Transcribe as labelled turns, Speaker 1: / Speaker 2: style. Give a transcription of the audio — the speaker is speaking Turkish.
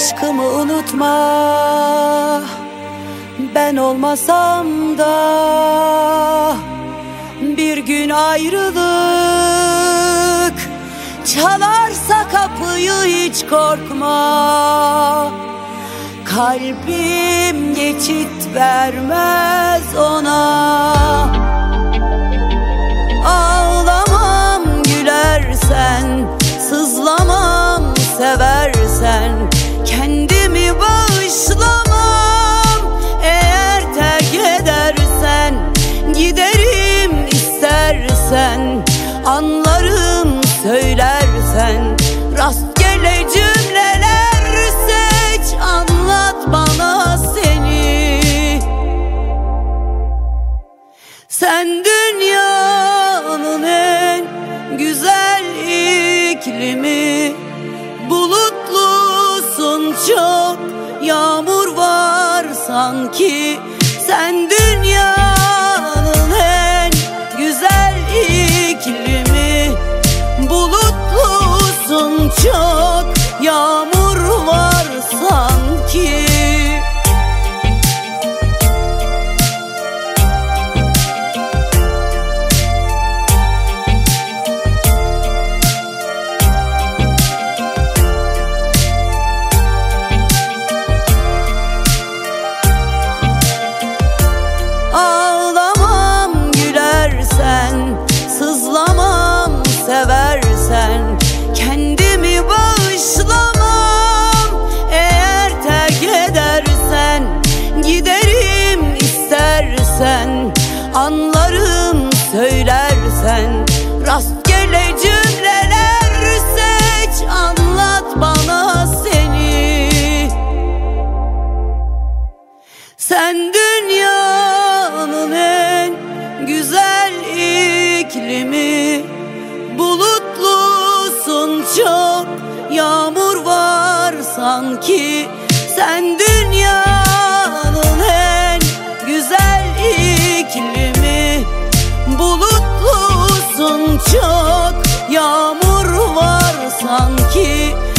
Speaker 1: aşkımı unutma. Ben olmasam da bir gün ayrılık çalarsa kapıyı hiç korkma. Kalbim geçit vermez ona. Ağlamam gülersen, sızlamam seversen, kendimi bağışlamam. Eğer terk edersen, giderim istersen, anlarım söylersen. Rastgele cümleler seç, anlat bana seni. Sen dünyanın en güzel iklimi, bulutlusun çok, yağmur var sanki. Sen dünyanın en güzel iklimi, bulutlusun çok, yağmur var sanki. Ağlamam gülersen, sızlamam seversen, kendimi bağışlamam. Eğer terk edersen, giderim istersen, anlarım söylersen. Rastgele cümleler seç, anlat bana seni. Sen dünyanın en güzel iklimi, bulutlusun çok, yağmur var sanki. Sen dünyanın en güzel iklimi, bulutlusun çok, yağmur var sanki.